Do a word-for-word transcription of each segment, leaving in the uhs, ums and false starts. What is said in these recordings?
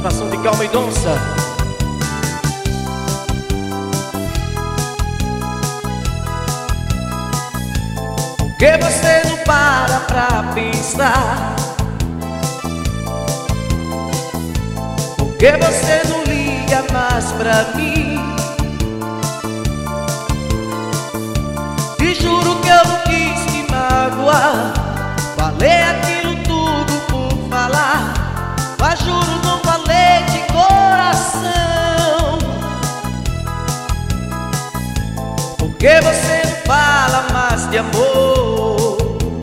Participação de Calma e Donça. Por que você não para pra pensar? Por que você não liga mais pra mim? Te juro que eu não quis te magoar. Falei aquilo tudo por falar, mas juro não falei de coração. Por que você não fala mais de amor?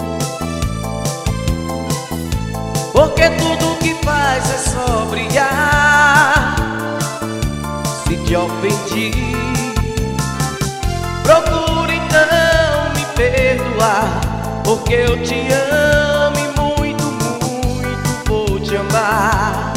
Porque tudo que faz é só brilhar. Se te ofendi, procura então me perdoar, porque eu te amo e muito, muito vou te amar.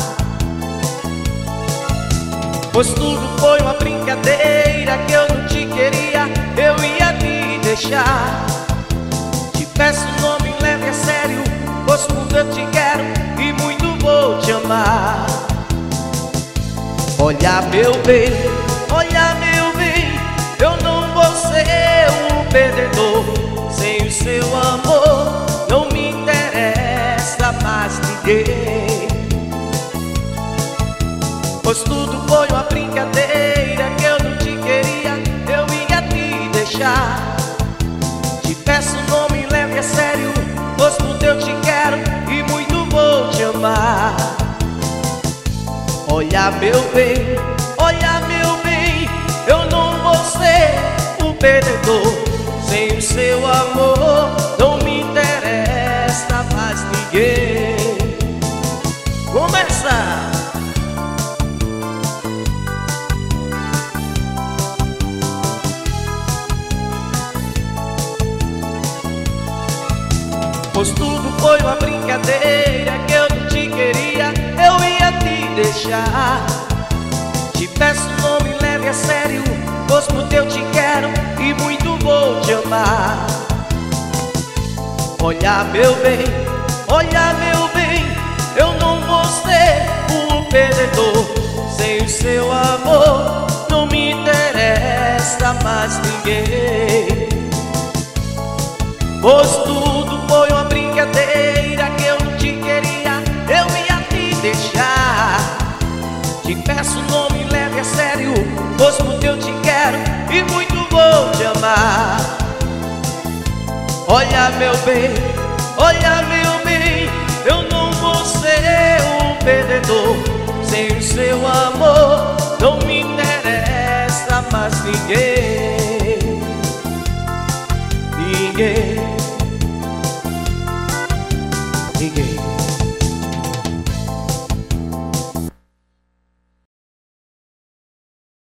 Pois tudo foi uma brincadeira, que eu não te queria, eu ia te deixar. Te peço, não me leve a sério, pois muito eu te quero e muito vou te amar. Olha meu bem, olha meu bem, eu não vou ser um perdedor. Sem o seu amor não me interessa mais ninguém. Pois tudo foi uma brincadeira, que eu não te queria, eu ia te deixar. Te peço, não me leve a sério, pois tudo eu te quero e muito vou te amar. Olha meu bem, olha meu bem, eu não vou ser um perdedor. Sem o seu amor não me interessa mais ninguém. Começa! Pois tudo foi uma brincadeira, que eu não te queria, eu ia te deixar. Te peço, não me leve a sério, pois muito eu te quero e muito vou te amar. Olha meu bem, olha meu bem, eu não vou ser um perdedor. Sem o seu amor não me interessa mais ninguém. Pois tudo foi uma brincadeira, que eu não te queria, eu ia te deixar. Te peço, não me leve a sério, pois muito eu te quero e muito vou te amar. Olha meu bem, olha meu bem, eu não vou ser um perdedor. Sem o seu amor não me interessa mais ninguém. Ninguém.